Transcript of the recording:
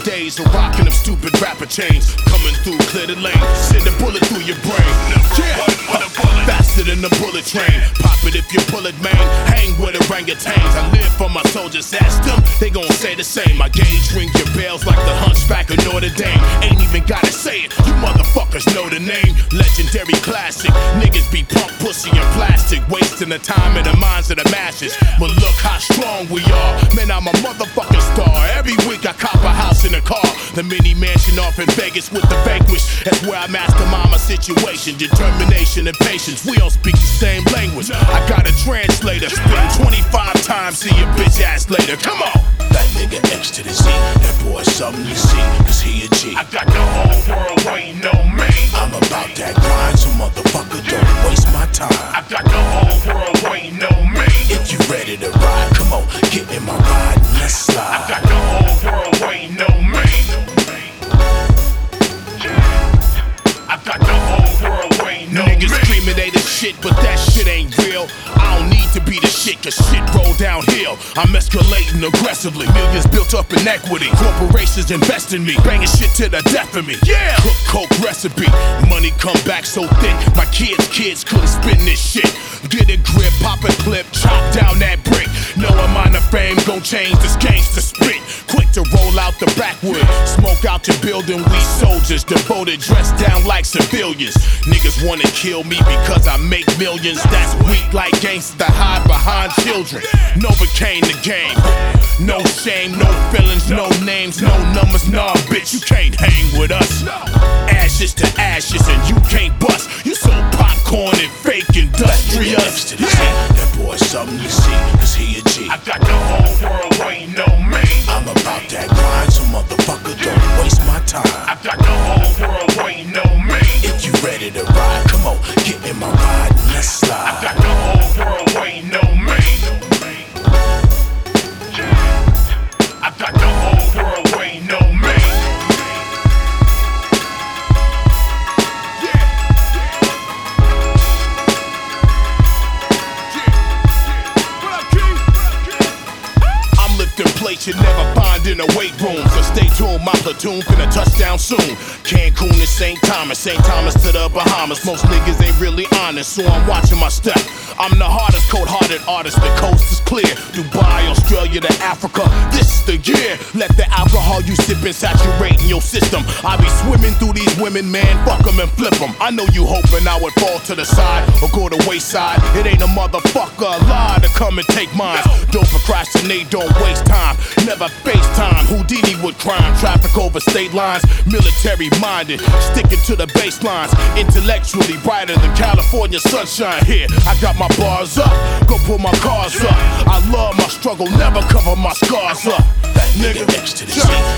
days of rocking them stupid rapper chains. Coming through, clear the lane, send a bullet through your brain. Faster than the bullet train. Pop it if you pull it, man. Hang with orangutans. I live for my soldiers. Ask them, they gon' say the same. My gauge ring your bells like the hunchback of Notre Dame. Ain't even gotta say it, you motherfuckers know the name. Legendary classic. Niggas be punk, pussy, and plastic, wasting the time and the minds of the masses. But look how strong we are. Man, I'm a motherfucking star. Every week I cop a house and a car. The mini mansion off in Vegas with the vanquish. That's where I mastermind my situation. Determination and patience. We don't speak the same language. I got a translator. Spit 25 times, see your bitch ass later. Come on. That nigga X to the Z. That boy something to see, cause he a G. I got the whole world waiting on me. I'm about that grind, so motherfucker don't waste my time. I got the whole world waiting on me. If you ready to ride, come on, get in my ride and let's slide. I got the whole world waiting on me. I got the whole world waiting on me. Niggas screaming they the shit, but that shit ain't real. I don't need to be the shit, cause shit roll downhill. I'm escalating aggressively. Millions built up in equity. Corporations invest in me, banging shit to the death of me. Yeah, cook coke recipe. Money come back so thick, my kids couldn't spin this shit. Get a grip, pop a clip, chop down that brick. No amount of fame gon' change this gangsta spit. Quick to roll out the backwood, smoke out your building. We soldiers devoted, dressed down like civilians. Niggas wanna kill me because I make millions. That's weak like gangsters that hide behind children. Novocaine the game. No shame, no feelings, no names, no numbers. Nah, bitch, you can't hang with us. Ashes to ashes and you can't bust. You so popcorn and fake industrious. Next to the Z, that boy something to see, cause he a G. I got the whole world waiting on me. I'm about that grind, so motherfucker don't waste my time. I got the whole world waiting on me. If you ready to ride, come on, get in my ride and let's slide. I got the whole world waiting on me. I got the whole world waiting on me. I'm lifting plates you never find in a weight room. So stay tuned, my platoon finna touchdown soon. Cancun to St. Thomas to the Bahamas. Most niggas ain't really honest, so I'm watching my step. I'm the hardest, cold-hearted artist, the coast is clear. Dubai, Australia to Africa, this is the year. Let the alcohol you sippin' saturate in your system. I be swimming through these women, man, fuck them and flip them. I know you hoping I would fall to the side or go to wayside. It ain't a motherfucker lie to come and take mine. Don't procrastinate, don't waste time. Never FaceTime, Houdini with crime. Traffic over state lines, military minded. Sticking to the baselines, intellectually brighter than California sunshine here. I got my bars up, go pull my cars up. I love my struggle, never cover my scars up. That nigga next to the Z,